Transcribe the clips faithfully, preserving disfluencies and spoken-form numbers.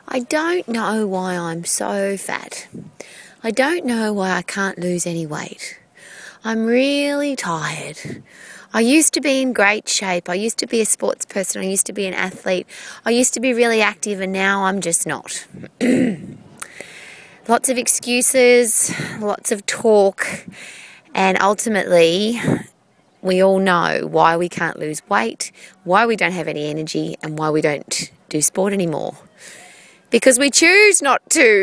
I don't know why I'm so fat. I don't know why I can't lose any weight. I'm really tired. I used to be in great shape. I used to be a sports person. I used to be an athlete. I used to be really active, and now I'm just not. Lots of excuses, lots of talk, and ultimately we all know why we can't lose weight, why we don't have any energy, and why we don't do sport anymore. Because we choose not to.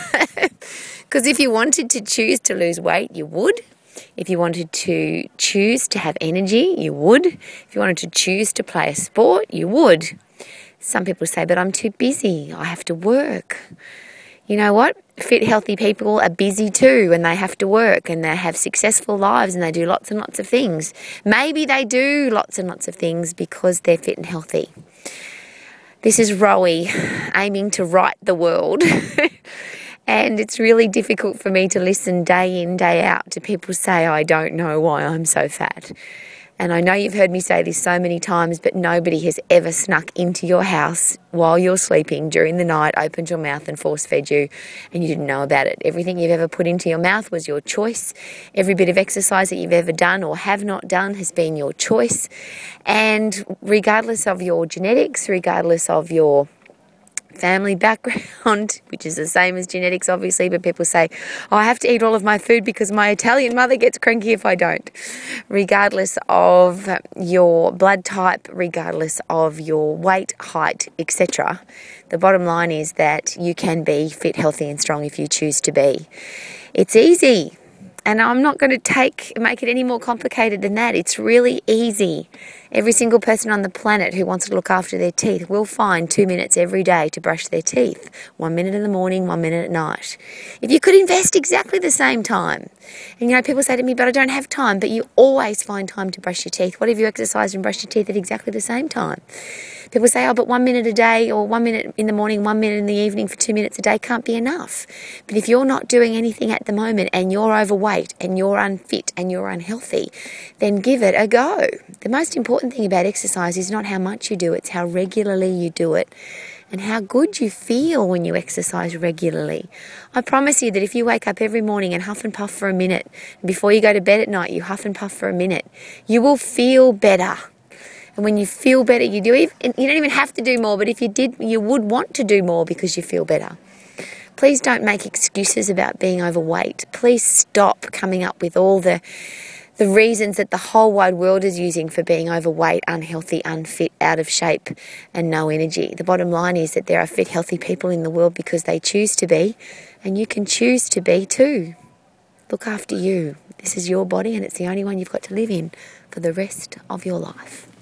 Because if you wanted to choose to lose weight, you would. If you wanted to choose to have energy, you would. If you wanted to choose to play a sport, you would. Some people say, but I'm too busy. I have to work. You know what? Fit, healthy people are busy too, and they have to work, and they have successful lives, and they do lots and lots of things. Maybe they do lots and lots of things because they're fit and healthy. This is Rowie aiming to right the world. And it's really difficult for me to listen day in, day out to people say, I don't know why I'm so fat. And I know you've heard me say this so many times, but nobody has ever snuck into your house while you're sleeping during the night, opened your mouth and force-fed you, and you didn't know about it. Everything you've ever put into your mouth was your choice. Every bit of exercise that you've ever done or have not done has been your choice. And regardless of your genetics, regardless of your family background, which is the same as genetics obviously, but people say, oh, I have to eat all of my food because my Italian mother gets cranky if I don't. Regardless of your blood type, regardless of your weight, height, et cetera, the bottom line is that you can be fit, healthy and strong if you choose to be. It's easy. And I'm not going to take make it any more complicated than that. It's really easy. Every single person on the planet who wants to look after their teeth will find two minutes every day to brush their teeth. One minute in the morning, one minute at night. If you could invest exactly the same time. And you know, people say to me, but I don't have time. But you always find time to brush your teeth. What if you exercise and brush your teeth at exactly the same time? People say, oh, but one minute a day or one minute in the morning, one minute in the evening for two minutes a day can't be enough. But if you're not doing anything at the moment and you're overweight and you're unfit and you're unhealthy, then give it a go. The most important thing about exercise is not how much you do, it's how regularly you do it and how good you feel when you exercise regularly. I promise you that if you wake up every morning and huff and puff for a minute, and before you go to bed at night you huff and puff for a minute, you will feel better. And when you feel better, you do even, you don't even have to do more, but if you did, you would want to do more because you feel better. Please don't make excuses about being overweight. Please stop coming up with all the the reasons that the whole wide world is using for being overweight, unhealthy, unfit, out of shape and no energy. The bottom line is that there are fit, healthy people in the world because they choose to be, and you can choose to be too. Look after you. This is your body and it's the only one you've got to live in for the rest of your life.